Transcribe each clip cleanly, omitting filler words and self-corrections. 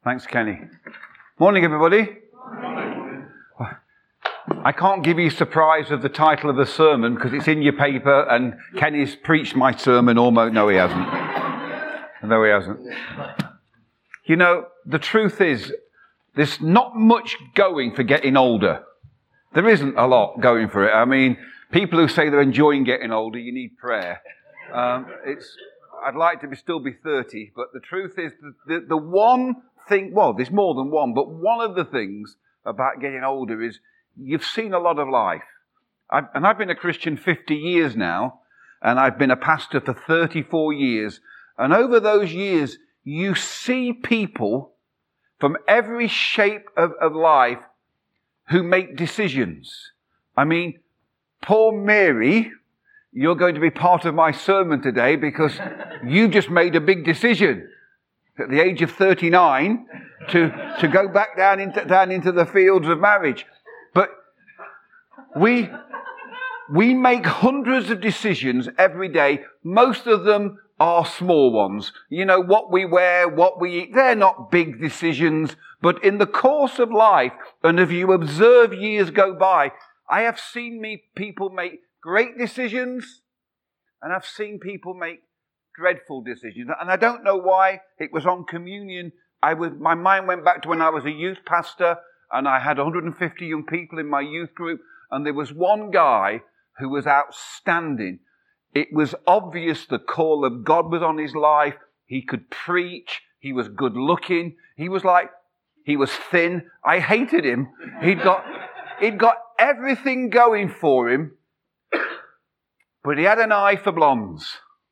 Thanks, Kenny. Morning, everybody. Morning. I can't give you surprise of the title of the sermon because it's in your paper and Kenny's preached my sermon almost. No, he hasn't. No, he hasn't. You know, the truth is, there's not much going for getting older. There isn't a lot going for it. I mean, people who say they're enjoying getting older, you need prayer. I'd like to still be 30, but the truth is, the one thing, well, there's more than one, but one of the things about getting older is you've seen a lot of life. I've been a Christian 50 years now, and I've been a pastor for 34 years. And over those years, you see people from every shape of life who make decisions. I mean, poor Mary, you're going to be part of my sermon today because you just made a big decision at the age of 39 to go back down into the fields of marriage. But we make hundreds of decisions every day. Most of them are small ones. You know, what we wear, what we eat, they're not big decisions. But in the course of life, and if you observe years go by, I have seen people make great decisions, and I've seen people make dreadful decisions. And I don't know why. It was on communion. My mind went back to when I was a youth pastor, and I had 150 young people in my youth group, and there was one guy who was outstanding. It was obvious the call of God was on his life. He could preach. He was good looking. He was thin. I hated him. He'd got everything going for him, but he had an eye for blondes.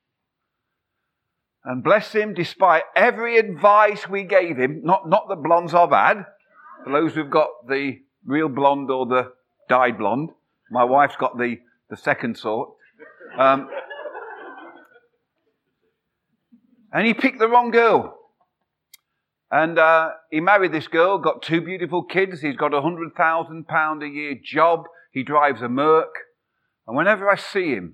And bless him, despite every advice we gave him, not that blondes are bad, for those who've got the real blonde or the dyed blonde. My wife's got the second sort. And he picked the wrong girl. And he married this girl, got 2 beautiful kids. He's got £100,000 a year job. He drives a Merc. And whenever I see him,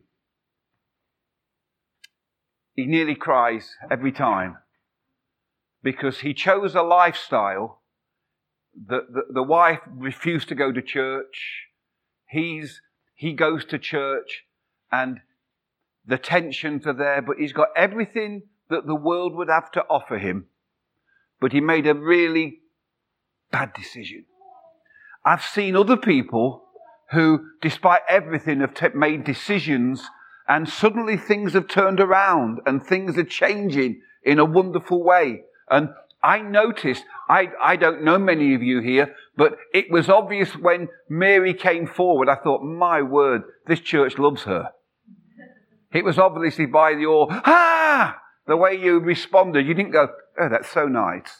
he nearly cries every time because he chose a lifestyle that the wife refused to go to church. He goes to church and the tensions are there, but he's got everything that the world would have to offer him. But he made a really bad decision. I've seen other people who, despite everything, have made decisions and suddenly things have turned around and things are changing in a wonderful way. And I noticed, I don't know many of you here, but it was obvious when Mary came forward. I thought, my word, this church loves her. It was obviously by the way you responded. You didn't go, oh, that's so nice.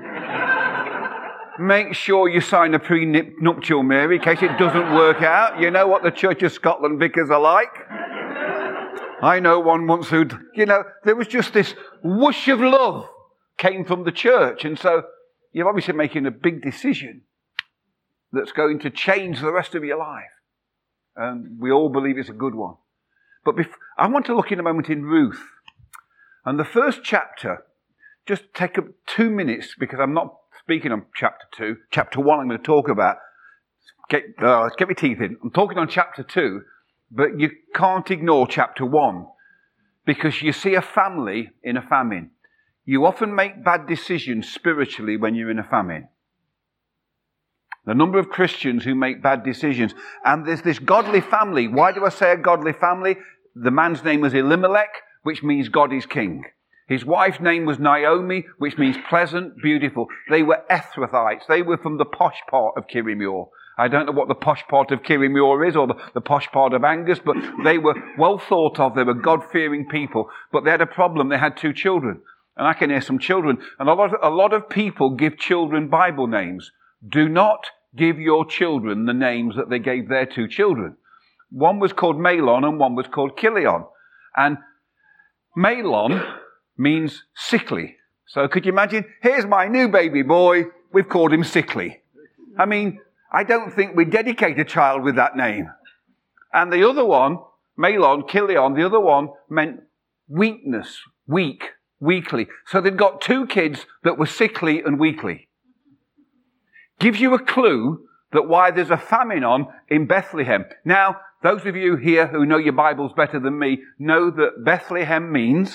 Make sure you sign a prenuptial, Mary, in case it doesn't work out. You know what the Church of Scotland vicars are like. I know one once there was just this whoosh of love came from the church. And so you're obviously making a big decision that's going to change the rest of your life. And we all believe it's a good one. But I want to look in a moment in Ruth. And the first chapter, just take 2 minutes because I'm not speaking on chapter 2. Chapter 1 I'm going to talk about. Get my teeth in. I'm talking on chapter 2, but you can't ignore chapter 1 because you see a family in a famine. You often make bad decisions spiritually when you're in a famine. The number of Christians who make bad decisions. And there's this godly family. Why do I say a godly family? The man's name was Elimelech, which means God is king. His wife's name was Naomi, which means pleasant, beautiful. They were Ephrathites. They were from the posh part of Kirriemuir. I don't know what the posh part of Kirriemuir is or the posh part of Angus, but they were well thought of. They were God-fearing people. But they had a problem. They had 2 children. And I can hear some children. And a lot of people give children Bible names. Do not give your children the names that they gave their 2 children. One was called Mahlon and one was called Chilion. And Mahlon means sickly. So could you imagine? Here's my new baby boy. We've called him Sickly. I mean, I don't think we dedicate a child with that name. And the other one, Mahlon, Chilion, the other one meant weakness, weak. weakly. So they'd got 2 kids that were sickly and weakly. Gives you a clue that why there's a famine on in Bethlehem. Now, those of you here who know your Bibles better than me know that Bethlehem means...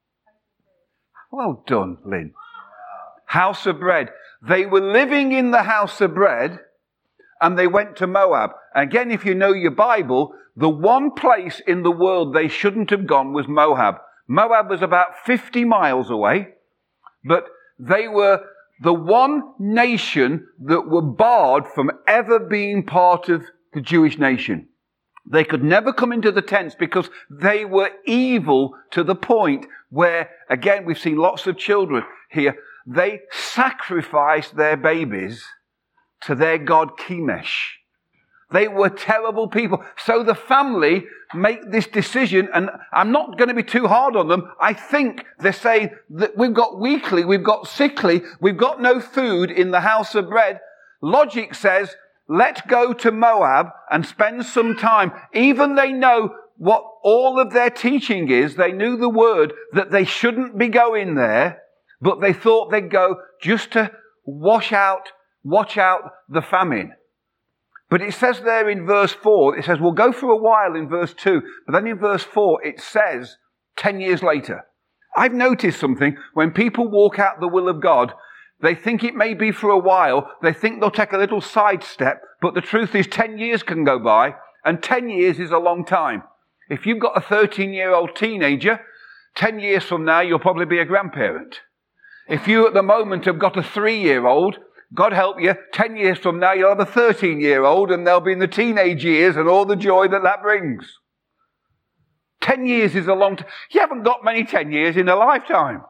Well done, Lynn. House of bread. They were living in the house of bread and they went to Moab. Again, if you know your Bible, the one place in the world they shouldn't have gone was Moab. Moab was about 50 miles away, but they were the one nation that were barred from ever being part of the Jewish nation. They could never come into the tents because they were evil to the point where, again, we've seen lots of children here, they sacrificed their babies to their god Chemosh. They were terrible people. So the family make this decision, and I'm not going to be too hard on them. I think they're saying that we've got weakly, we've got sickly, we've got no food in the house of bread. Logic says, let's go to Moab and spend some time. Even they know what all of their teaching is. They knew the word that they shouldn't be going there, but they thought they'd go just to watch out the famine. But it says there in verse 4, it says, we'll go for a while in verse 2, but then in verse 4 it says 10 years later. I've noticed something. When people walk out the will of God, they think it may be for a while. They think they'll take a little sidestep, but the truth is 10 years can go by, and 10 years is a long time. If you've got a 13-year-old teenager, 10 years from now, you'll probably be a grandparent. If you at the moment have got a 3-year-old, God help you, 10 years from now, you'll have a 13-year-old, and they'll be in the teenage years and all the joy that brings. 10 years is a long time. You haven't got many 10 years in a lifetime.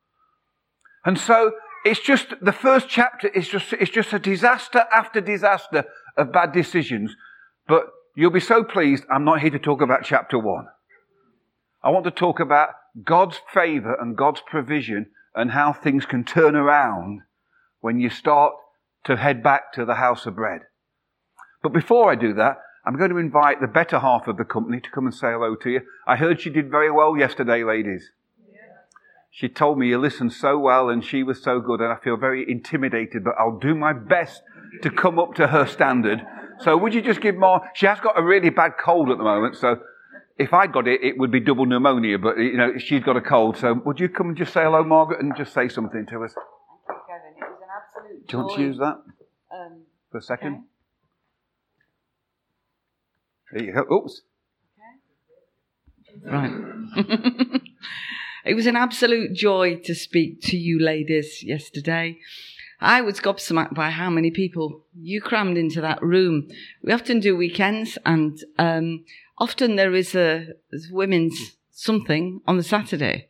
And so, it's just, the first chapter is just a disaster after disaster of bad decisions. But you'll be so pleased, I'm not here to talk about chapter 1. I want to talk about God's favor and God's provision and how things can turn around when you start to head back to the house of bread. But before I do that, I'm going to invite the better half of the company to come and say hello to you. I heard she did very well yesterday, ladies. She told me you listened so well and she was so good, and I feel very intimidated, but I'll do my best to come up to her standard. So would you just give more? She has got a really bad cold at the moment, so if I got it, it would be double pneumonia, but she's got a cold. So would you come and just say hello, Margaret, and just say something to us? Thank you, Kevin. It was an absolute joy. Do you want to use that for a second? Okay. There you go. Oops. Okay. Right. It was an absolute joy to speak to you ladies yesterday. I was gobsmacked by how many people you crammed into that room. We often do weekends, and often there is a women's something on the Saturday.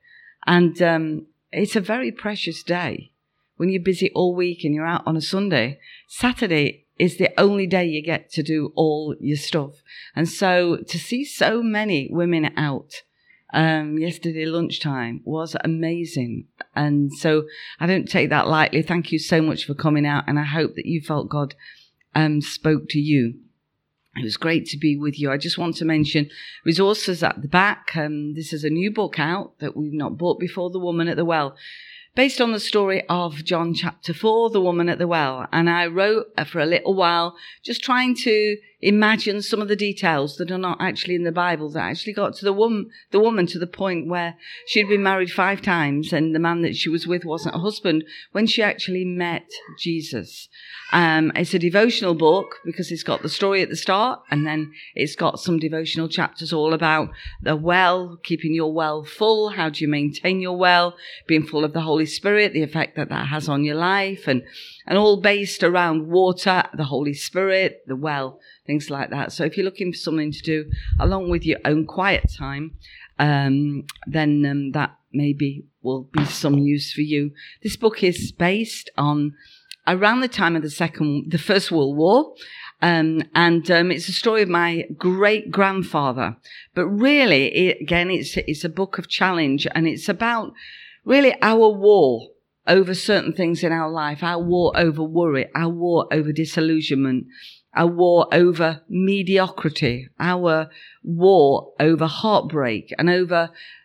And it's a very precious day. When you're busy all week and you're out on a Sunday, Saturday is the only day you get to do all your stuff. And so to see so many women out yesterday lunchtime was amazing. And so I don't take that lightly. Thank you so much for coming out, and I hope that you felt God spoke to you. It was great to be with you. I just want to mention resources at the back. This is a new book out that we've not bought before, The Woman at the Well, based on the story of John chapter 4, the woman at the well. And I wrote for a little while, just trying to imagine some of the details that are not actually in the Bible, that actually got to the woman to the point where she'd been married 5 times and the man that she was with wasn't a husband when she actually met Jesus. It's a devotional book because it's got the story at the start, and then it's got some devotional chapters all about the well, keeping your well full, how do you maintain your well, being full of the Holy Spirit, the effect that has on your life, and all based around water, the Holy Spirit, the well, things like that. So if you're looking for something to do along with your own quiet time, then that maybe will be some use for you. This book is based on around the time of the First World War. And it's a story of my great-grandfather. But really, it's a book of challenge, and it's about really our war over certain things in our life, our war over worry, our war over disillusionment, our war over mediocrity, our war over heartbreak, and over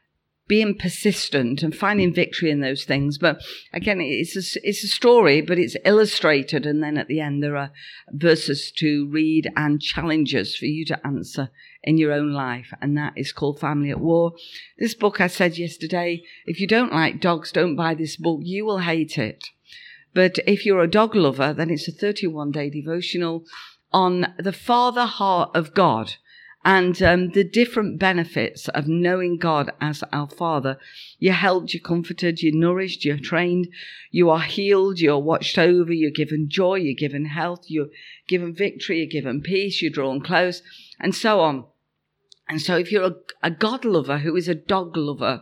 being persistent and finding victory in those things. But again, it's a story, but it's illustrated. And then at the end, there are verses to read and challenges for you to answer in your own life. And that is called Family at War. This book, I said yesterday, if you don't like dogs, don't buy this book. You will hate it. But if you're a dog lover, then it's a 31-day devotional on the Father heart of God. And the different benefits of knowing God as our Father. You're helped, you're comforted, you're nourished, you're trained, you are healed, you're watched over, you're given joy, you're given health, you're given victory, you're given peace, you're drawn close, and so on. And so if you're a God lover who is a dog lover,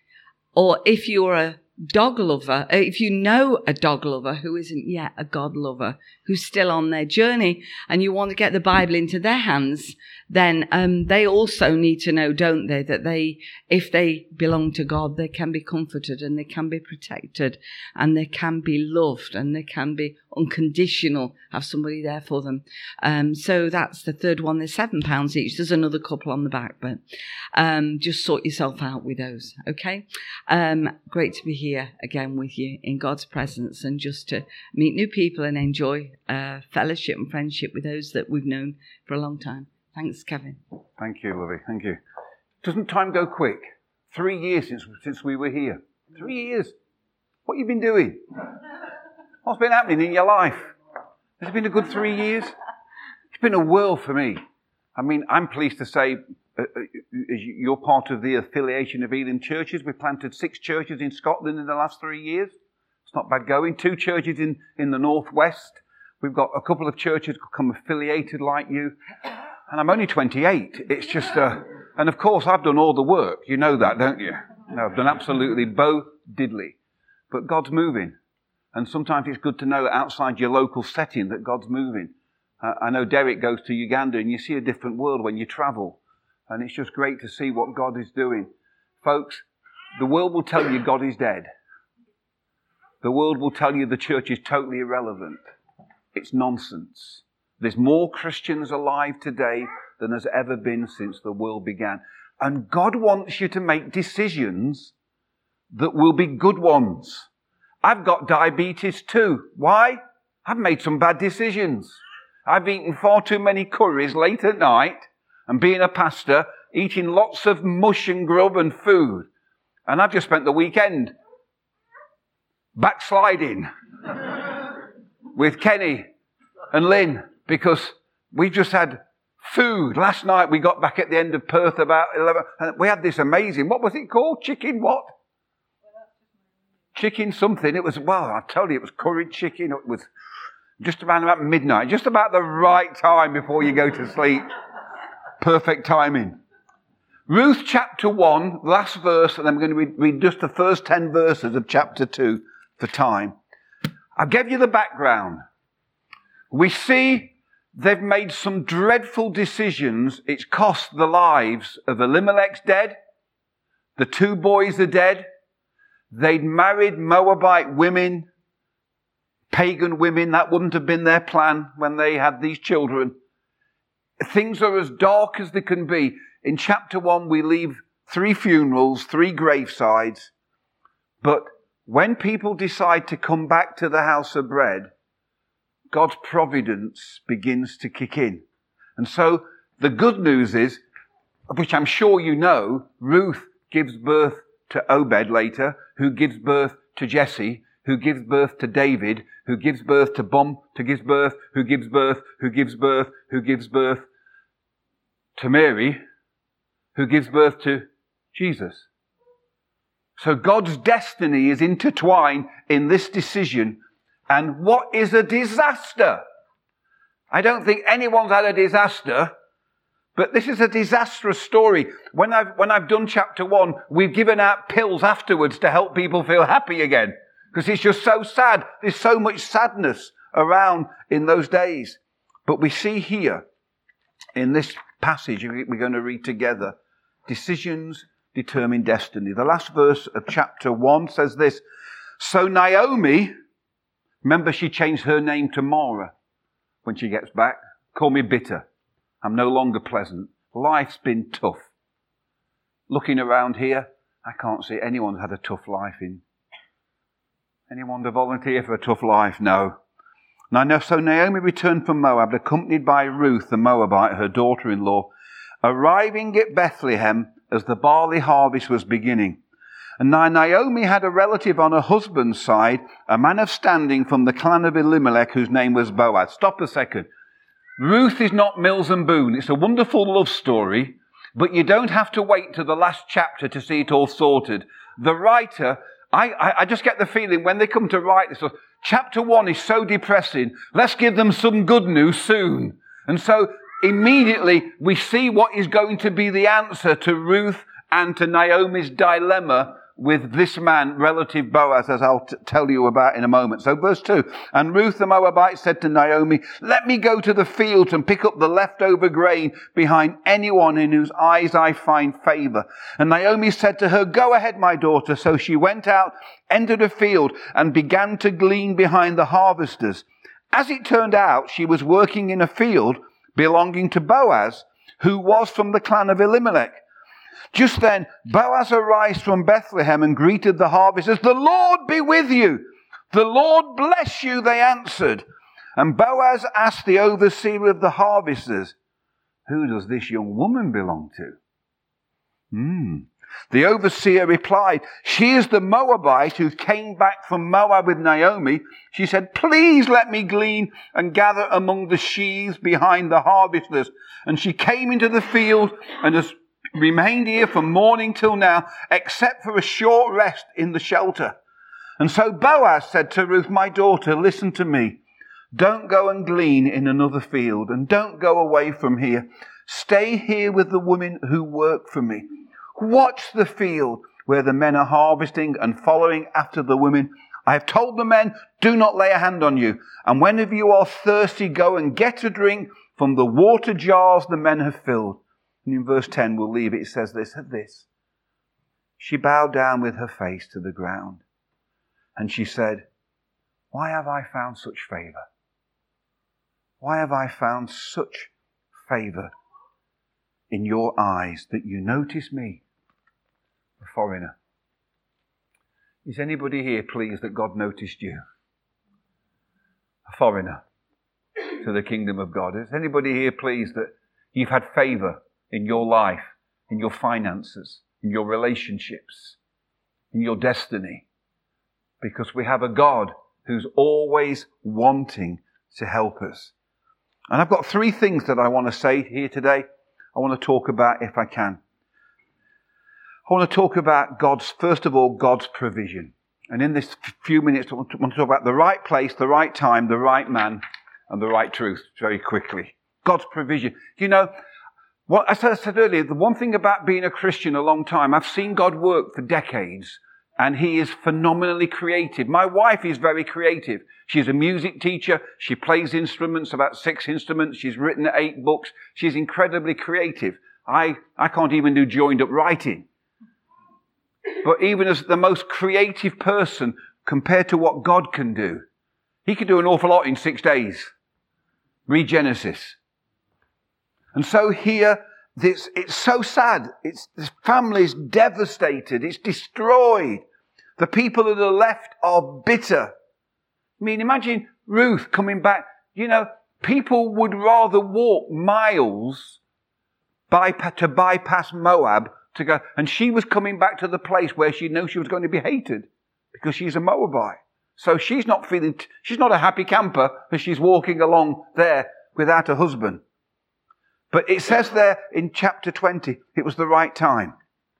or if you're a dog lover, if you know a dog lover who isn't yet a God lover, who's still on their journey, and you want to get the Bible into their hands, then they also need to know, don't they, that if they belong to God, they can be comforted and they can be protected and they can be loved and they can be unconditional, have somebody there for them. So that's the third one. They're £7 each. There's another couple on the back, but just sort yourself out with those, okay? Great to be here again with you in God's presence and just to meet new people and enjoy fellowship and friendship with those that we've known for a long time. Thanks, Kevin. Thank you, Lovey. Thank you. Doesn't time go quick? 3 years since we were here. 3 years. What have you been doing? What's been happening in your life? Has it been a good 3 years? It's been a whirl for me. I mean, I'm pleased to say you're part of the affiliation of Elim churches. We planted 6 churches in Scotland in the last 3 years. It's not bad going. 2 churches in the northwest. We've got a couple of churches become affiliated like you. And I'm only 28. It's just, and of course I've done all the work. You know that, don't you? No, I've done absolutely bo diddly. But God's moving. And sometimes it's good to know outside your local setting that God's moving. I know Derek goes to Uganda and you see a different world when you travel. And it's just great to see what God is doing. Folks, the world will tell you God is dead. The world will tell you the church is totally irrelevant. It's nonsense. There's more Christians alive today than there's ever been since the world began. And God wants you to make decisions that will be good ones. I've got diabetes too. Why? I've made some bad decisions. I've eaten far too many curries late at night, and being a pastor, eating lots of mush and grub and food. And I've just spent the weekend backsliding with Kenny and Lynn, because we just had food. Last night we got back at the end of Perth about 11, and we had this amazing, what was it called? Chicken what? Chicken something. It was, well, I tell you, it was curried chicken. It was just about midnight, just about the right time before you go to sleep. Perfect timing. Ruth chapter 1, last verse, and then we're going to read just the first 10 verses of chapter 2 for time. I'll give you the background. We see they've made some dreadful decisions. It's cost the lives of Elimelech's dead. The 2 boys are dead. They'd married Moabite women, pagan women. That wouldn't have been their plan when they had these children. Things are as dark as they can be. In chapter 1, we leave 3 funerals, 3 gravesides. But when people decide to come back to the house of bread, God's providence begins to kick in. And so the good news is, which I'm sure you know, Ruth gives birth to Obed later, who gives birth to Jesse, who gives birth to David, who gives birth to who gives birth to Mary, who gives birth to Jesus. So God's destiny is intertwined in this decision. And what is a disaster? I don't think anyone's had a disaster, but this is a disastrous story. When I've done chapter 1, we've given out pills afterwards to help people feel happy again, because it's just so sad. There's so much sadness around in those days. But we see here in this passage we're going to read together, decisions determine destiny. The last verse of chapter 1 says this: so Naomi, remember she changed her name to Mara when she gets back. Call me bitter. I'm no longer pleasant. Life's been tough. Looking around here, I can't see anyone's had a tough life in. Anyone to volunteer for a tough life? No. So Naomi returned from Moab, accompanied by Ruth the Moabite, her daughter-in-law, arriving at Bethlehem as the barley harvest was beginning. And now Naomi had a relative on her husband's side, a man of standing from the clan of Elimelech, whose name was Boaz. Stop a second. Ruth is not Mills and Boone. It's a wonderful love story, but you don't have to wait to the last chapter to see it all sorted. The writer, I just get the feeling when they come to write this, chapter 1 is so depressing. Let's give them some good news soon. And so immediately we see what is going to be the answer to Ruth and to Naomi's dilemma with this man, relative Boaz, as I'll tell you about in a moment. So verse 2, and Ruth the Moabite said to Naomi, let me go to the fields and pick up the leftover grain behind anyone in whose eyes I find favor. And Naomi said to her, go ahead, my daughter. So she went out, entered a field, and began to glean behind the harvesters. As it turned out, she was working in a field belonging to Boaz, who was from the clan of Elimelech. Just then, Boaz arose from Bethlehem and greeted the harvesters. The Lord be with you. The Lord bless you, they answered. And Boaz asked the overseer of the harvesters, who does this young woman belong to? The overseer replied, she is the Moabite who came back from Moab with Naomi. She said, please let me glean and gather among the sheaves behind the harvesters. And she came into the field and has remained here from morning till now, except for a short rest in the shelter. And so Boaz said to Ruth, my daughter, listen to me. Don't go and glean in another field, and don't go away from here. Stay here with the women who work for me. Watch the field where the men are harvesting and following after the women. I have told the men, do not lay a hand on you. And whenever you are thirsty, go and get a drink from the water jars the men have filled. And in verse 10, we'll leave it, it says this, at this. She bowed down with her face to the ground. And she said, why have I found such favor? Why have I found such favor in your eyes that you notice me, a foreigner? Is anybody here pleased that God noticed you? A foreigner to the kingdom of God. Is anybody here pleased that you've had favor in your life, in your finances, in your relationships, in your destiny? Because we have a God who's always wanting to help us. And I've got 3 things that I want to say here today. I want to talk about, if I can. I want to talk about first of all, God's provision. And in this few minutes, I want to talk about the right place, the right time, the right man, and the right truth very quickly. God's provision. You know, well, as I said earlier, the one thing about being a Christian a long time, I've seen God work for decades, and He is phenomenally creative. My wife is very creative. She's a music teacher. She plays instruments, about 6 instruments. She's written 8 books. She's incredibly creative. I can't even do joined-up writing. But even as the most creative person, compared to what God can do, He can do an awful lot in 6 days. Read Genesis. And so here, it's so sad. This family's devastated. It's destroyed. The people that are left are bitter. I mean, imagine Ruth coming back. You know, people would rather walk miles to bypass Moab to go. And she was coming back to the place where she knew she was going to be hated because she's a Moabite. So she's not a happy camper as she's walking along there without a husband. But it says there in chapter 20, it was the right time.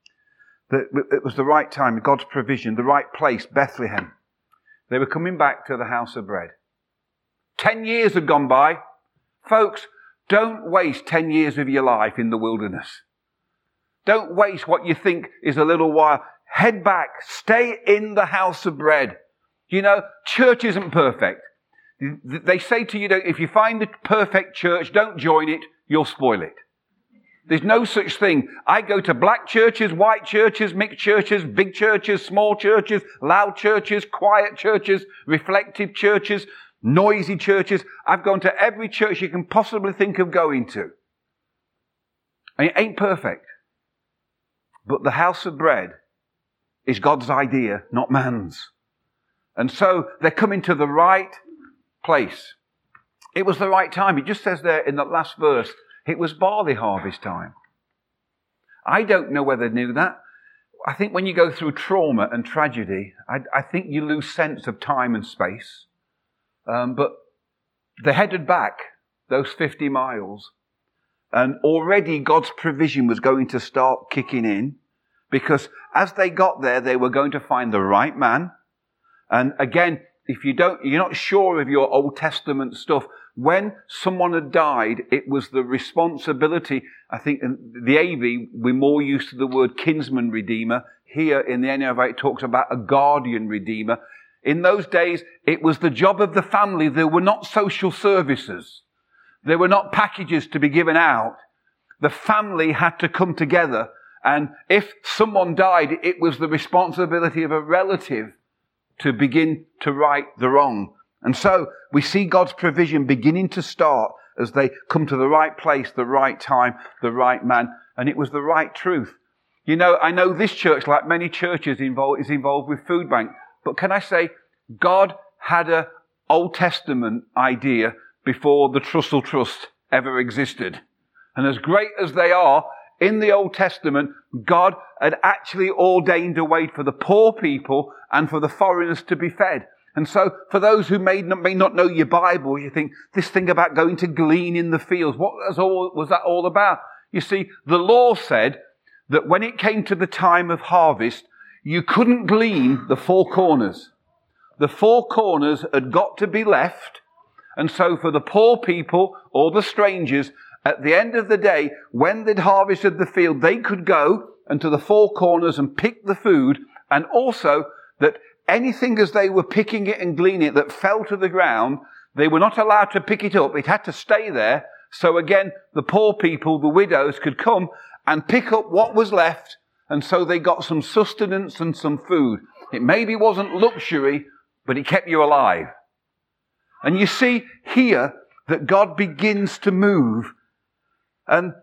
It was the right time, God's provision, the right place, Bethlehem. They were coming back to the house of bread. 10 years had gone by. Folks, don't waste 10 years of your life in the wilderness. Don't waste what you think is a little while. Head back. Stay in the house of bread. You know, church isn't perfect. They say to you, if you find the perfect church, don't join it. You'll spoil it. There's no such thing. I go to black churches, white churches, mixed churches, big churches, small churches, loud churches, quiet churches, reflective churches, noisy churches. I've gone to every church you can possibly think of going to. And it ain't perfect. But the house of bread is God's idea, not man's. And so they're coming to the right place. It was the right time. It just says there in the last verse, it was barley harvest time. I don't know whether they knew that. I think when you go through trauma and tragedy, I think you lose sense of time and space. But they headed back those 50 miles. And already God's provision was going to start kicking in. Because as they got there, they were going to find the right man. And again, if you're not sure of your Old Testament stuff, when someone had died, it was the responsibility, I think in the AV, we're more used to the word kinsman redeemer. Here in the NIV, it talks about a guardian redeemer. In those days, it was the job of the family. There were not social services. There were not packages to be given out. The family had to come together. And if someone died, it was the responsibility of a relative to begin to right the wrong. And so we see God's provision beginning to start as they come to the right place, the right time, the right man. And it was the right truth. You know, I know this church, like many churches, is involved with food bank. But can I say, God had an Old Testament idea before the Trussell Trust ever existed. And as great as they are, in the Old Testament, God had actually ordained a way for the poor people and for the foreigners to be fed. And so, for those who may not know your Bible, you think, this thing about going to glean in the fields, what was that all about? You see, the law said that when it came to the time of harvest, you couldn't glean the four corners. The four corners had got to be left. And so for the poor people or the strangers, at the end of the day, when they'd harvested the field, they could go into the four corners and pick the food. And also that anything as they were picking it and gleaning it that fell to the ground, they were not allowed to pick it up. It had to stay there. So again, the poor people, the widows, could come and pick up what was left. And so they got some sustenance and some food. It maybe wasn't luxury, but it kept you alive. And you see here that God begins to move. And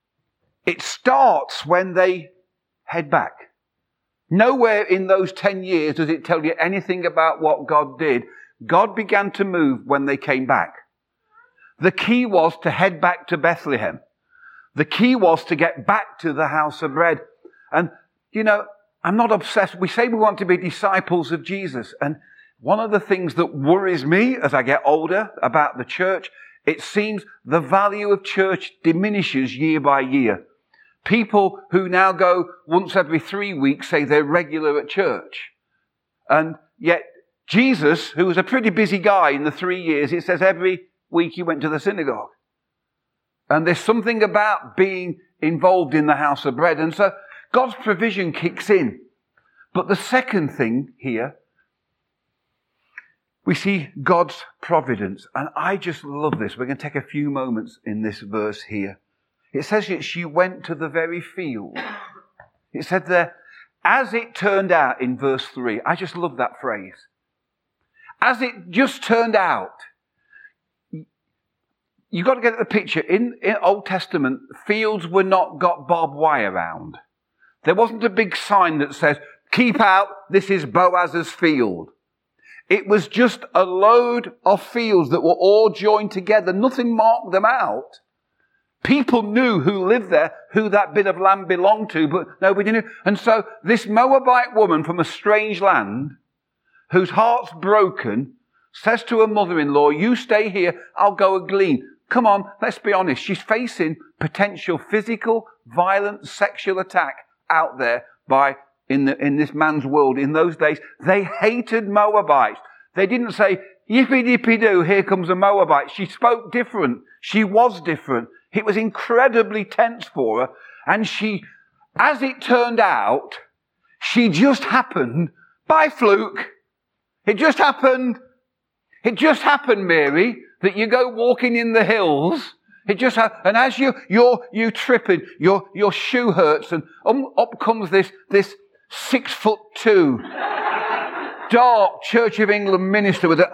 it starts when they head back. Nowhere in those 10 years does it tell you anything about what God did. God began to move when they came back. The key was to head back to Bethlehem. The key was to get back to the house of bread. And, you know, I'm not obsessed. We say we want to be disciples of Jesus. And one of the things that worries me as I get older about the church, it seems the value of church diminishes year by year. People who now go once every 3 weeks say they're regular at church. And yet Jesus, who was a pretty busy guy in the 3 years, it says every week he went to the synagogue. And there's something about being involved in the house of bread. And so God's provision kicks in. But the second thing here, we see God's providence. And I just love this. We're going to take a few moments in this verse here. It says that she went to the very field. It said there, as it turned out in verse 3. I just love that phrase. As it just turned out. You've got to get the picture. In Old Testament, fields were not got barbed wire around. There wasn't a big sign that says, keep out, this is Boaz's field. It was just a load of fields that were all joined together. Nothing marked them out. People knew who lived there, who that bit of land belonged to, but nobody knew. And so this Moabite woman from a strange land, whose heart's broken, says to her mother-in-law, you stay here, I'll go and glean. Come on, let's be honest. She's facing potential physical, violent, sexual attack out there in this man's world. In those days, they hated Moabites. They didn't say, yippee-dippee-doo, here comes a Moabite. She spoke different. She was different. It was incredibly tense for her. And she, as it turned out, she just happened by fluke. It just happened. It just happened, Mary, that you go walking in the hills. It just happened. And as you're tripping, your shoe hurts, and up comes this 6'2", dark Church of England minister with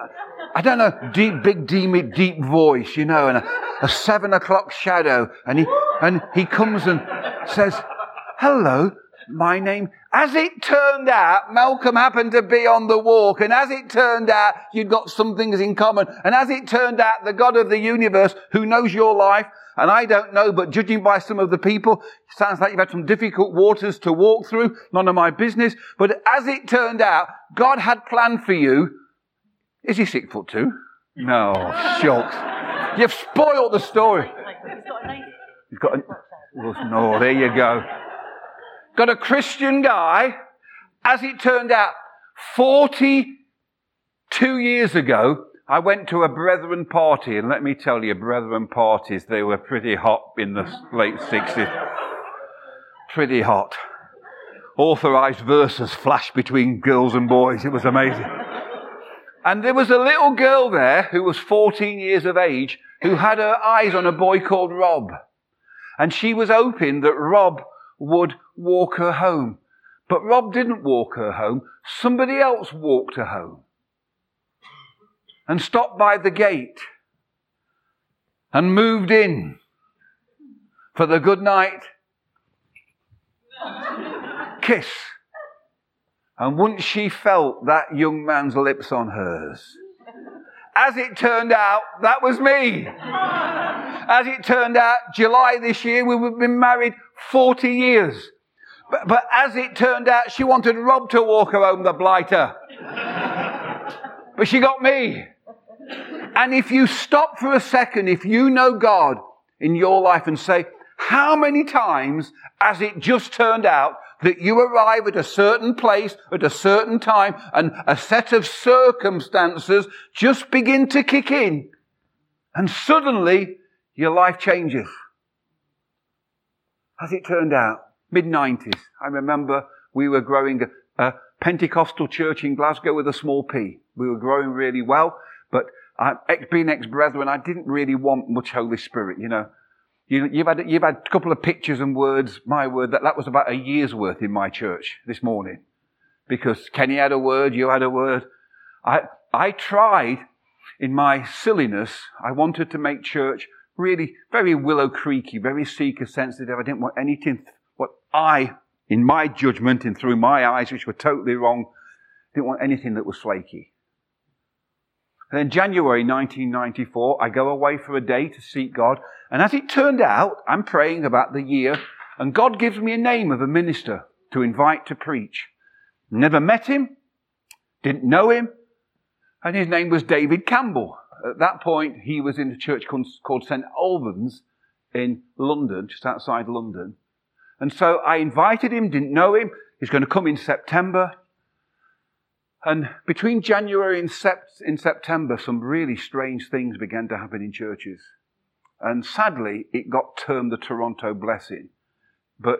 deep voice, you know, and a 7 o'clock shadow. And he comes and says, hello, my name. As it turned out, Malcolm happened to be on the walk, and as it turned out, you'd got some things in common. And as it turned out, the God of the universe, who knows your life, and I don't know, but judging by some of the people, it sounds like you've had some difficult waters to walk through. None of my business. But as it turned out, God had planned for you. Is he 6'2"? No, shucks. You've spoiled the story. He's got a... No, there you go. Got a Christian guy. As it turned out, 42 years ago, I went to a brethren party, and let me tell you, brethren parties, they were pretty hot in the late 60s. Pretty hot. Authorized verses flashed between girls and boys. It was amazing. And there was a little girl there who was 14 years of age who had her eyes on a boy called Rob. And she was hoping that Rob would walk her home. But Rob didn't walk her home. Somebody else walked her home. And stopped by the gate. And moved in for the good night kiss. And once she felt that young man's lips on hers, as it turned out, that was me. As it turned out, July this year, we would have been married 40 years. But as it turned out, she wanted Rob to walk her home, the blighter. But she got me. And if you stop for a second, if you know God in your life and say, how many times has it just turned out that you arrive at a certain place at a certain time and a set of circumstances just begin to kick in and suddenly your life changes? As it turned out, mid-90s, I remember we were growing a Pentecostal church in Glasgow with a small P. We were growing really well, but being ex-brethren, I didn't really want much Holy Spirit, you know. You've had a couple of pictures and words, my word, that was about a year's worth in my church this morning. Because Kenny had a word, you had a word. I tried, in my silliness, I wanted to make church really very Willow Creeky, very seeker sensitive. I didn't want anything, in my judgment and through my eyes, which were totally wrong, didn't want anything that was flaky. And in January 1994, I go away for a day to seek God. And as it turned out, I'm praying about the year, and God gives me a name of a minister to invite to preach. Never met him, didn't know him, and his name was David Campbell. At that point, he was in a church called St. Albans in London, just outside London. And so I invited him, didn't know him. He's going to come in September. And between January and September, some really strange things began to happen in churches. And sadly, it got termed the Toronto blessing. But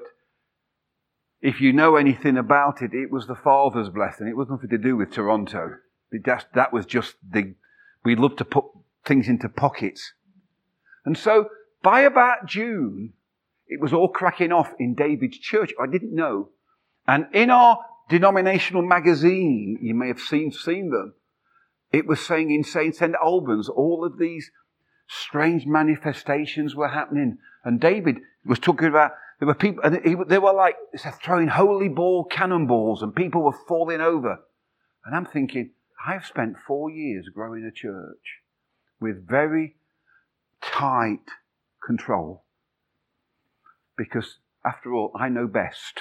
if you know anything about it, it was the Father's blessing. It was nothing to do with Toronto. That was just we love to put things into pockets. And so by about June, it was all cracking off in David's church. I didn't know. And in our denominational magazine, you may have seen them, it was saying in St. Albans, all of these strange manifestations were happening. And David was talking about, there were people, and they were like throwing holy ball cannonballs, and people were falling over. And I'm thinking, I've spent 4 years growing a church with very tight control. Because, after all, I know best.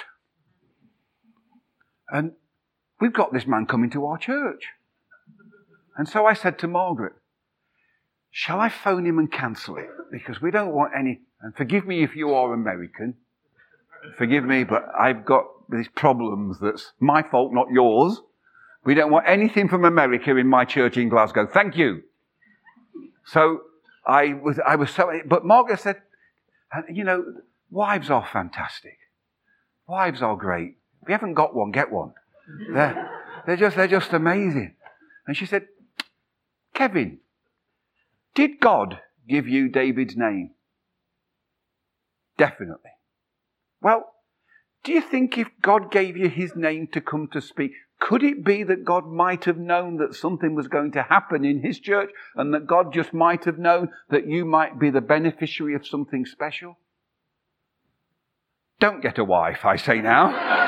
And we've got this man coming to our church. And so I said to Margaret, shall I phone him and cancel it? Because we don't want any... And forgive me if you are American. Forgive me, but I've got these problems that's my fault, not yours. We don't want anything from America in my church in Glasgow. Thank you. So I was so... But Margaret said, you know, wives are fantastic. Wives are great. If you haven't got one, get one. They're just amazing. And she said, Kevin, did God give you David's name? Definitely. Well, do you think if God gave you his name to come to speak, could it be that God might have known that something was going to happen in his church, and that God just might have known that you might be the beneficiary of something special? don't get a wife, I say now.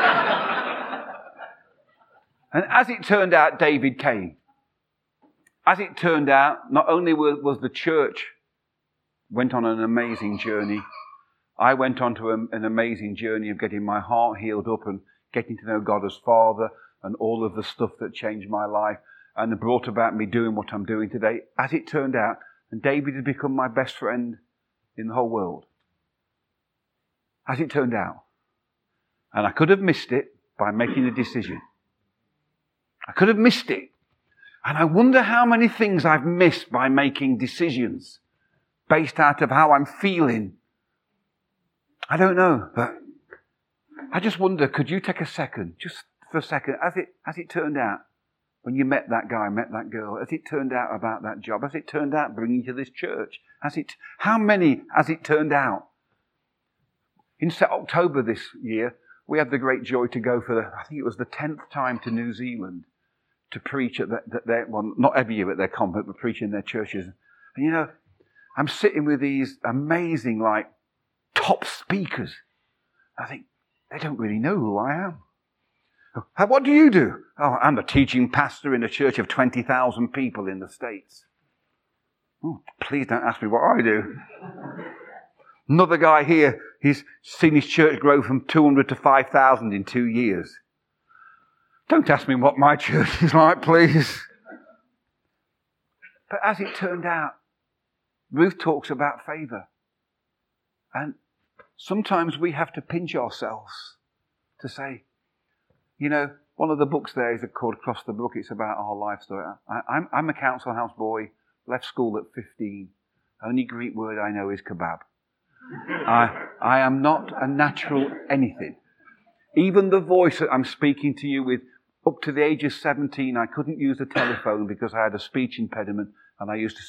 And as it turned out, David came. As it turned out, not only was the church went on an amazing journey, I went on to an amazing journey of getting my heart healed up and getting to know God as Father and all of the stuff that changed my life and brought about me doing what I'm doing today. As it turned out, and David had become my best friend in the whole world. As it turned out. And I could have missed it by making a decision. I could have missed it. And I wonder how many things I've missed by making decisions based out of how I'm feeling. I don't know, but I just wonder, could you take a second, just for a second, as it turned out, when you met that guy, met that girl, as it turned out about that job, as it turned out bringing you to this church, how many, as it turned out? In October this year, we had the great joy to go for I think it was the 10th time to New Zealand to preach at well, not every year at their convent, but preach in their churches. And you know, I'm sitting with these amazing, top speakers. I think, they don't really know who I am. What do you do? Oh, I'm a teaching pastor in a church of 20,000 people in the States. Oh, please don't ask me what I do. Another guy here, he's seen his church grow from 200 to 5,000 in 2 years. Don't ask me what my church is like, please. But as it turned out, Ruth talks about favour. And sometimes we have to pinch ourselves to say, you know, one of the books there is called Across the Brook. It's about our life story. I'm a council house boy, left school at 15. Only Greek word I know is kebab. I am not a natural anything. Even the voice that I'm speaking to you with, up to the age of 17, I couldn't use the telephone because I had a speech impediment and I used to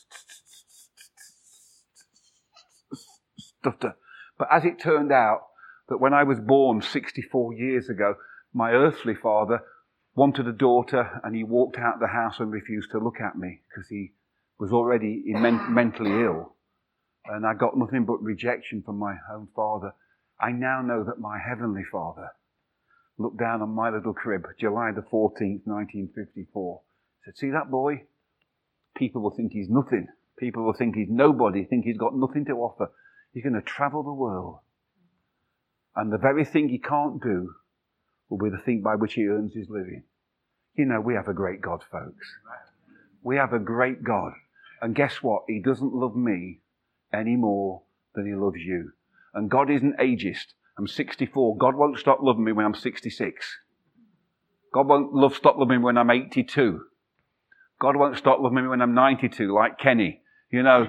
stutter. But as it turned out, that when I was born 64 years ago, my earthly father wanted a daughter and he walked out of the house and refused to look at me because he was already mentally ill. And I got nothing but rejection from my own father. I now know that my heavenly Father looked down on my little crib, July the 14th, 1954. Said, see that boy? People will think he's nothing. People will think he's nobody, think he's got nothing to offer. He's going to travel the world. And the very thing he can't do will be the thing by which he earns his living. You know, we have a great God, folks. We have a great God. And guess what? He doesn't love me any more than he loves you. And God isn't ageist. I'm 64. God won't stop loving me when I'm 66. God won't stop loving me when I'm 82. God won't stop loving me when I'm 92, like Kenny. You know,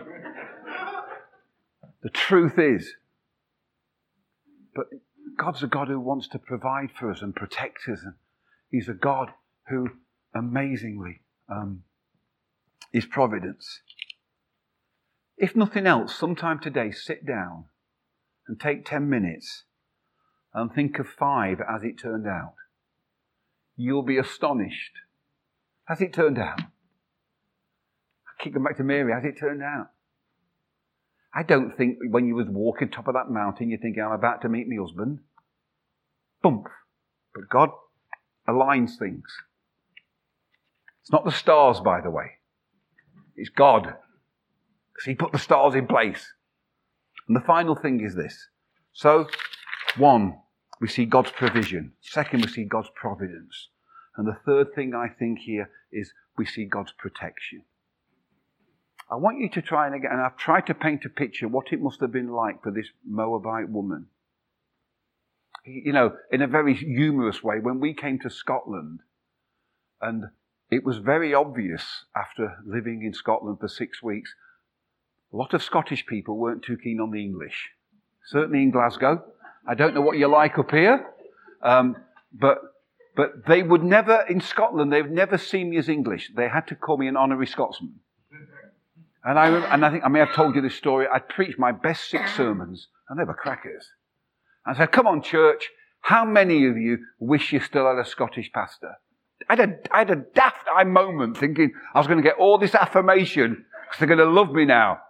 the truth is, but God's a God who wants to provide for us and protect us. And he's a God who amazingly is providence. If nothing else, sometime today, sit down and take 10 minutes and think of 5 as it turned out. You'll be astonished. As it turned out. I keep going back to Mary, as it turned out. I don't think when you was walking top of that mountain, you're thinking, I'm about to meet my husband. Bump. But God aligns things. It's not the stars, by the way. It's God. Because he put the stars in place. And the final thing is this. So, 1, we see God's provision. 2, we see God's providence. And the third thing I think here is we see God's protection. I want you to try and again, and I've tried to paint a picture what it must have been like for this Moabite woman. You know, in a very humorous way, when we came to Scotland, and it was very obvious after living in Scotland for 6 weeks, a lot of Scottish people weren't too keen on the English. Certainly in Glasgow. I don't know what you're like up here. But they would never, in Scotland, they've never seen me as English. They had to call me an honorary Scotsman. And I think I may have told you this story. I'd preached my best 6 sermons, and they were crackers. I said, come on, church, how many of you wish you still had a Scottish pastor? I had a daft-eye moment thinking I was going to get all this affirmation because they're going to love me now.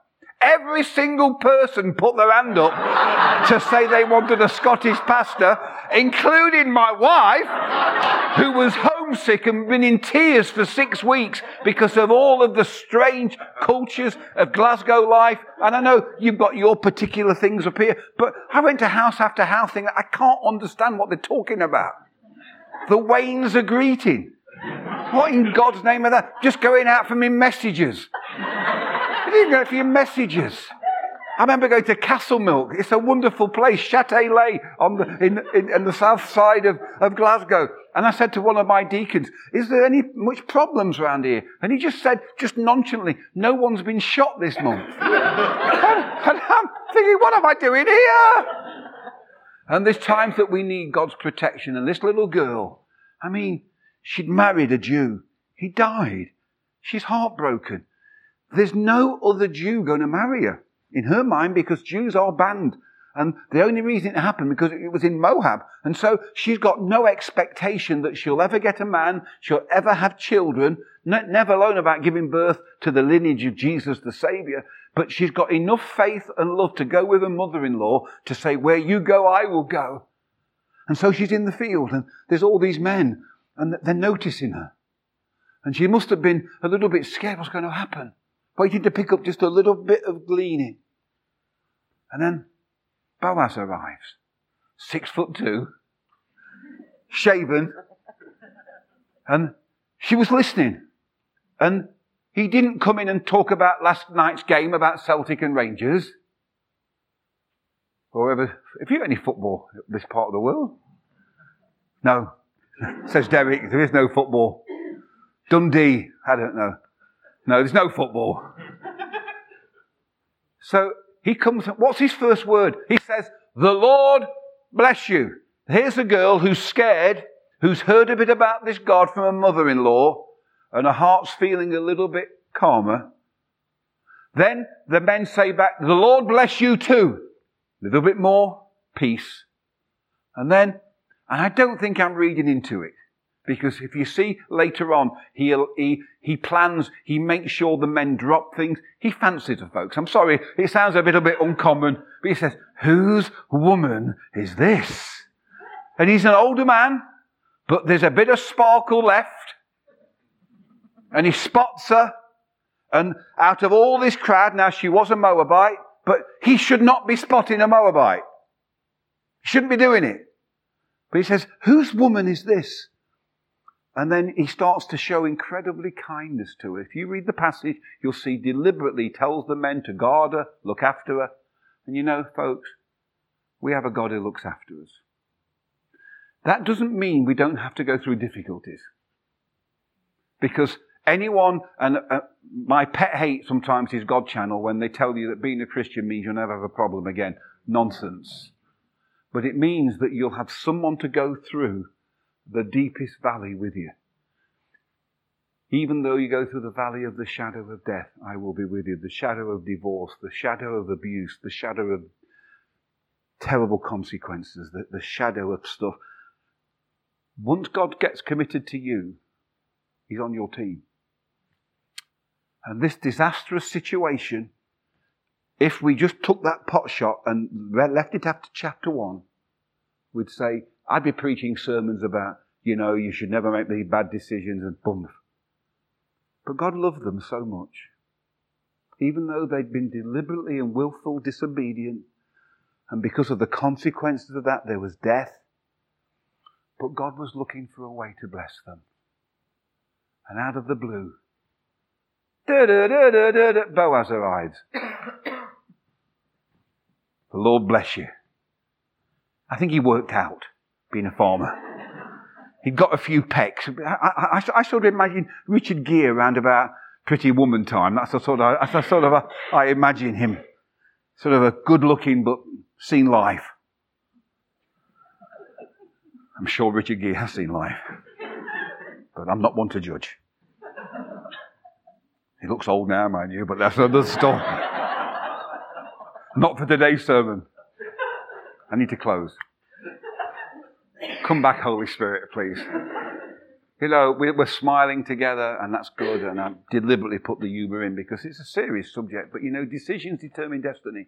every single person put their hand up to say they wanted a Scottish pastor, including my wife, who was homesick and been in tears for 6 weeks because of all of the strange cultures of Glasgow life. And I know you've got your particular things up here, but I went to house after house thinking, I can't understand what they're talking about. The Waynes are greeting. What in God's name are that? Just going out for me messages. You didn't go for your messages. I remember going to Castlemilk. It's a wonderful place, Châtelet, in the south side of Glasgow. And I said to one of my deacons, is there any much problems around here? And he just said, just nonchalantly, no one's been shot this month. And I'm thinking, what am I doing here? And there's times that we need God's protection. And this little girl, I mean, she'd married a Jew. He died. She's heartbroken. There's no other Jew going to marry her in her mind because Jews are banned. And the only reason it happened because it was in Moab. And so she's got no expectation that she'll ever get a man, she'll ever have children, never alone about giving birth to the lineage of Jesus the Saviour. But she's got enough faith and love to go with her mother-in-law to say, where you go, I will go. And so she's in the field and there's all these men and they're noticing her. And she must have been a little bit scared what's going to happen. Waiting to pick up just a little bit of gleaning. And then Boaz arrives. 6'2", shaven. And she was listening. And he didn't come in and talk about last night's game about Celtic and Rangers. Or ever, have you got any football in this part of the world? No. Says Derek, there is no football. Dundee, I don't know. No, there's no football. So he comes, what's his first word? He says, the Lord bless you. Here's a girl who's scared, who's heard a bit about this God from her mother-in-law, and her heart's feeling a little bit calmer. Then the men say back, the Lord bless you too. A little bit more peace. And then, and I don't think I'm reading into it, because if you see later on, he plans, he makes sure the men drop things. He fancies the folks. I'm sorry, it sounds a little bit uncommon, but he says, whose woman is this? And he's an older man, but there's a bit of sparkle left. And he spots her. And out of all this crowd, now she was a Moabite, but he should not be spotting a Moabite. He shouldn't be doing it. But he says, whose woman is this? And then he starts to show incredibly kindness to her. If you read the passage, you'll see deliberately tells the men to guard her, look after her. And you know, folks, we have a God who looks after us. That doesn't mean we don't have to go through difficulties. Because anyone, and my pet hate sometimes is God Channel when they tell you that being a Christian means you'll never have a problem again. Nonsense. But it means that you'll have someone to go through the deepest valley with you. Even though you go through the valley of the shadow of death, I will be with you. The shadow of divorce, the shadow of abuse, the shadow of terrible consequences, the shadow of stuff. Once God gets committed to you, He's on your team. And this disastrous situation, if we just took that pot shot and left it after chapter 1, we'd say, I'd be preaching sermons about, you should never make these bad decisions and boom. But God loved them so much. Even though they'd been deliberately and willful disobedient, and because of the consequences of that, there was death. But God was looking for a way to bless them. And out of the blue, Boaz arrives. The Lord bless you. I think he worked out being a farmer. He'd got a few pecks. I sort of imagine Richard Gere around about Pretty Woman time. That's I imagine him. Sort of a good-looking but seen life. I'm sure Richard Gere has seen life. But I'm not one to judge. He looks old now, mind you, but that's another story. Not for today's sermon. I need to close. Come back, Holy Spirit, please. You know, we're smiling together, and that's good, and I deliberately put the humour in because it's a serious subject. But, you know, decisions determine destiny.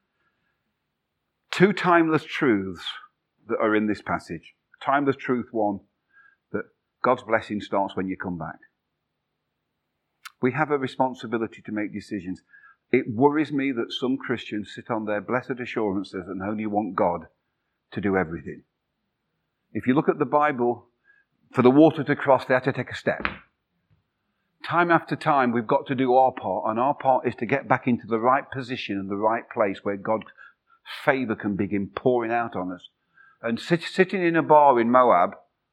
2 timeless truths that are in this passage. Timeless truth 1, that God's blessing starts when you come back. We have a responsibility to make decisions. It worries me that some Christians sit on their blessed assurances and only want God to do everything. If you look at the Bible, for the water to cross, they had to take a step. Time after time, we've got to do our part, and our part is to get back into the right position and the right place where God's favour can begin pouring out on us. And sitting in a bar in Moab,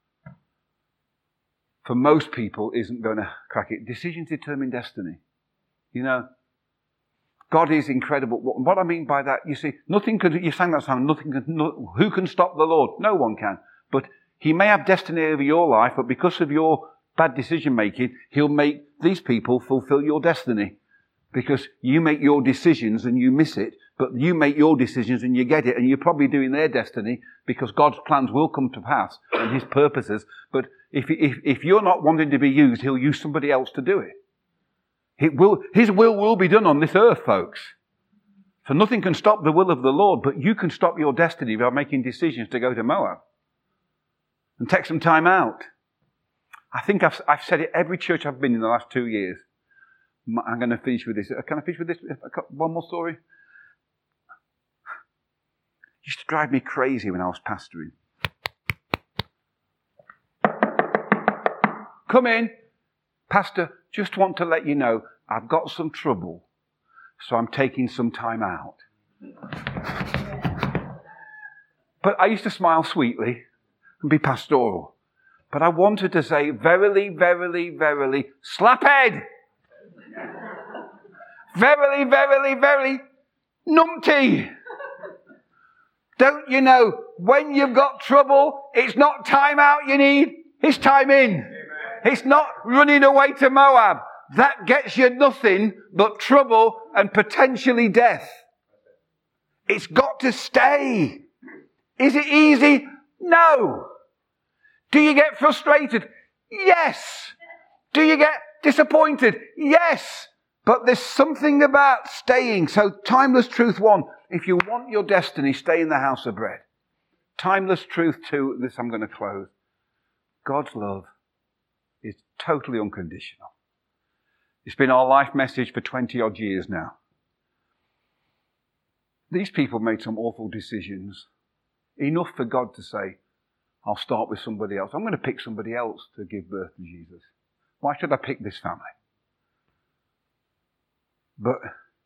for most people, isn't going to crack it. Decisions determine destiny. You know, God is incredible. What I mean by that, you see, you sang that song, who can stop the Lord? No one can. But He may have destiny over your life, but because of your bad decision making, He'll make these people fulfill your destiny. Because you make your decisions and you miss it, but you make your decisions and you get it, and you're probably doing their destiny because God's plans will come to pass and His purposes. But if you're not wanting to be used, He'll use somebody else to do it. His will be done on this earth, folks. So nothing can stop the will of the Lord, but you can stop your destiny by making decisions to go to Moab and take some time out. I think I've said it every church I've been in the last 2 years. I'm going to finish with this. Can I finish with this? One more story? It used to drive me crazy when I was pastoring. Come in. Pastor, just want to let you know, I've got some trouble, so I'm taking some time out. But I used to smile sweetly and be pastoral. But I wanted to say, verily, verily, verily, slaphead! Verily, verily, verily, numpty! Don't you know, when you've got trouble, it's not time out you need, it's time in. Amen. It's not running away to Moab. That gets you nothing but trouble and potentially death. It's got to stay. Is it easy? No. Do you get frustrated? Yes. Do you get disappointed? Yes. But there's something about staying. So timeless truth 1, if you want your destiny, stay in the house of bread. Timeless truth 2, this I'm going to close. God's love is totally unconditional. It's been our life message for 20 odd years now. These people made some awful decisions. Enough for God to say, I'll start with somebody else. I'm going to pick somebody else to give birth to Jesus. Why should I pick this family? But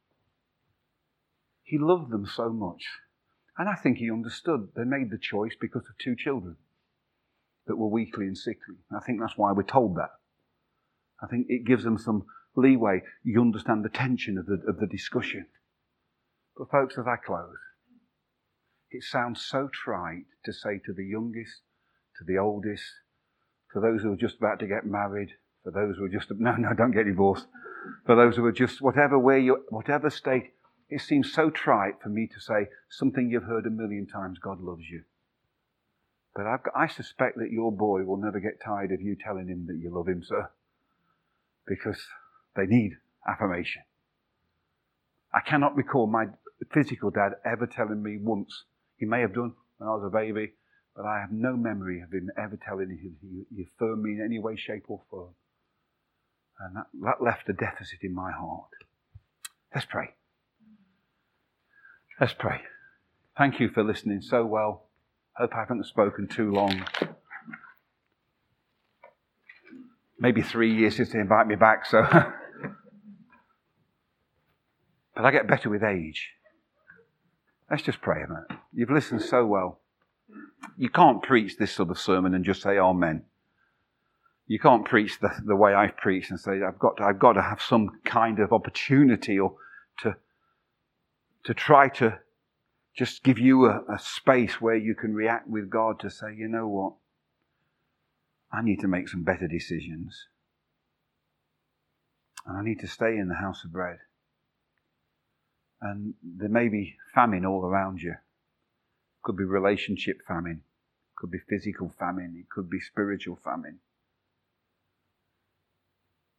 He loved them so much. And I think He understood. They made the choice because of 2 children that were weakly and sickly. I think that's why we're told that. I think it gives them some leeway. You understand the tension of the discussion. But folks, as I close, it sounds so trite to say to the youngest, to the oldest, to those who are just about to get married, for those who are just, no, don't get divorced. For those who are just, whatever state, it seems so trite for me to say something you've heard 1,000,000 times, God loves you. But I suspect that your boy will never get tired of you telling him that you love him, sir. Because they need affirmation. I cannot recall my physical dad ever telling me once. He may have done when I was a baby, but I have no memory of him ever telling me you affirm me in any way, shape or form. And that left a deficit in my heart. Let's pray. Let's pray. Thank you for listening so well. Hope I haven't spoken too long. Maybe 3 years since they invite me back, so. But I get better with age. Let's just pray a minute. You've listened so well. You can't preach this sort of sermon and just say amen. You can't preach the way I've preached and say I've got to have some kind of opportunity or to try to just give you a space where you can react with God to say, you know what? I need to make some better decisions. And I need to stay in the house of bread. And there may be famine all around you. Could be relationship famine. Could be physical famine. It could be spiritual famine.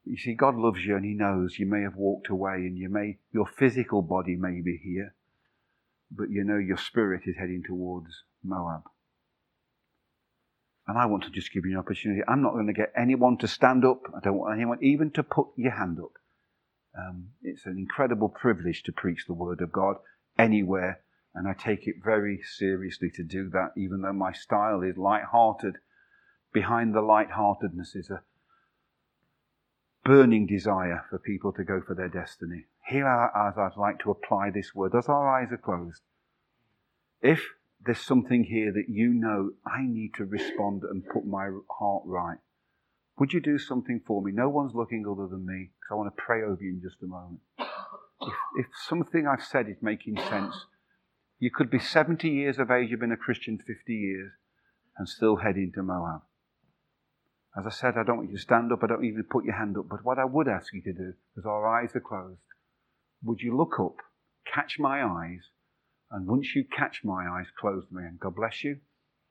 You see, God loves you and He knows you may have walked away and your physical body may be here, but you know your spirit is heading towards Moab. And I want to just give you an opportunity. I'm not going to get anyone to stand up. I don't want anyone even to put your hand up. It's an incredible privilege to preach the Word of God anywhere, and I take it very seriously to do that, even though my style is light-hearted. Behind the light-heartedness is a burning desire for people to go for their destiny. Here as I'd like to apply this word, as our eyes are closed, if there's something here that you know I need to respond and put my heart right, would you do something for me? No one's looking other than me, because I want to pray over you in just a moment. If something I've said is making sense, you could be 70 years of age, you've been a Christian 50 years, and still heading to Moab. As I said, I don't want you to stand up, I don't even put your hand up, but what I would ask you to do, as our eyes are closed, would you look up, catch my eyes, and once you catch my eyes, close them again. God bless you.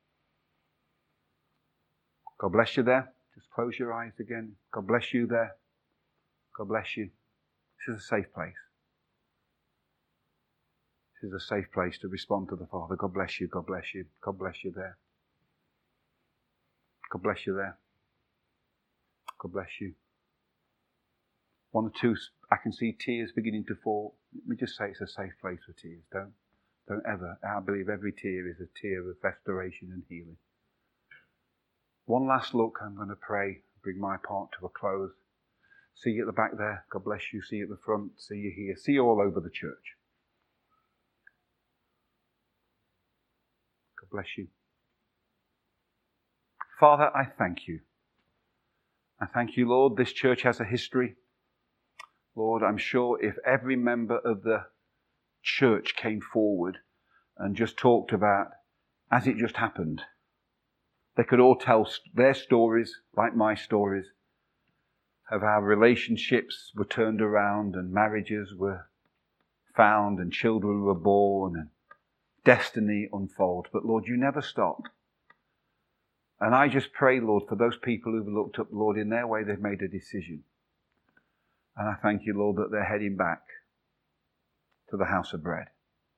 God bless you there. Just close your eyes again. God bless you there. God bless you. This is a safe place. This is a safe place to respond to the Father. God bless you. God bless you. God bless you there. God bless you there. God bless you. One or two, I can see tears beginning to fall. Let me just say it's a safe place for tears. Don't ever. I believe every tear is a tear of restoration and healing. One last look. I'm going to pray. Bring my part to a close. See you at the back there. God bless you. See you at the front. See you here. See you all over the church. God bless you. Father, I thank you. I thank you, Lord. This church has a history. Lord, I'm sure if every member of the church came forward and just talked about as it just happened, they could all tell their stories, like my stories, of how relationships were turned around and marriages were found and children were born and destiny unfold. But Lord, you never stop. And I just pray, Lord, for those people who've looked up, Lord, in their way they've made a decision. And I thank you, Lord, that they're heading back to the house of bread.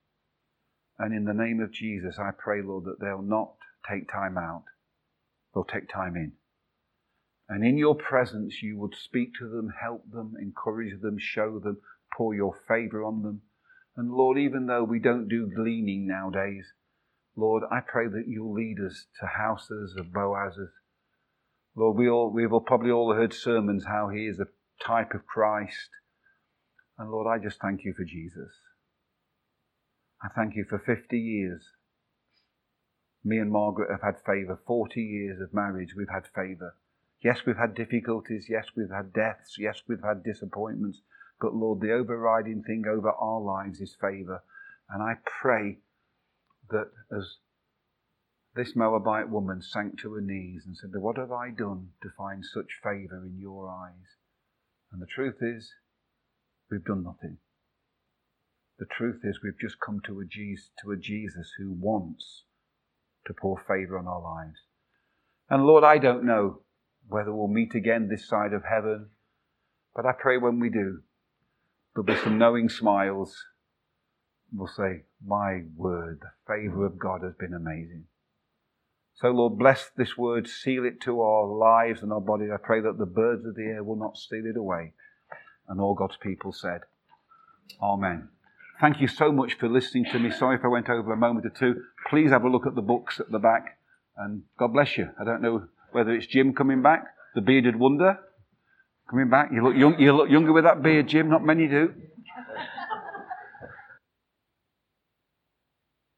And in the name of Jesus, I pray, Lord, that they'll not take time out. They'll take time in. And in your presence, you would speak to them, help them, encourage them, show them, pour your favor on them. And Lord, even though we don't do gleaning nowadays, Lord, I pray that you'll lead us to houses of Boazes. Lord, we've probably all heard sermons how he is a type of Christ. And Lord, I just thank you for Jesus. I thank you for 50 years. Me and Margaret have had favour. 40 years of marriage, we've had favour. Yes, we've had difficulties. Yes, we've had deaths. Yes, we've had disappointments. But Lord, the overriding thing over our lives is favour. And I pray that as this Moabite woman sank to her knees and said, what have I done to find such favour in your eyes? And the truth is, we've done nothing. The truth is, we've just come to a Jesus who wants to pour favour on our lives. And Lord, I don't know whether we'll meet again this side of heaven, but I pray when we do, there'll be some knowing smiles. We'll say, my word, the favour of God has been amazing. So Lord, bless this word, seal it to our lives and our bodies. I pray that the birds of the air will not steal it away. And all God's people said, Amen. Thank you so much for listening to me. Sorry if I went over a moment or two. Please have a look at the books at the back. And God bless you. I don't know whether it's Jim coming back, the bearded wonder coming back. You look younger with that beard, Jim. Not many do.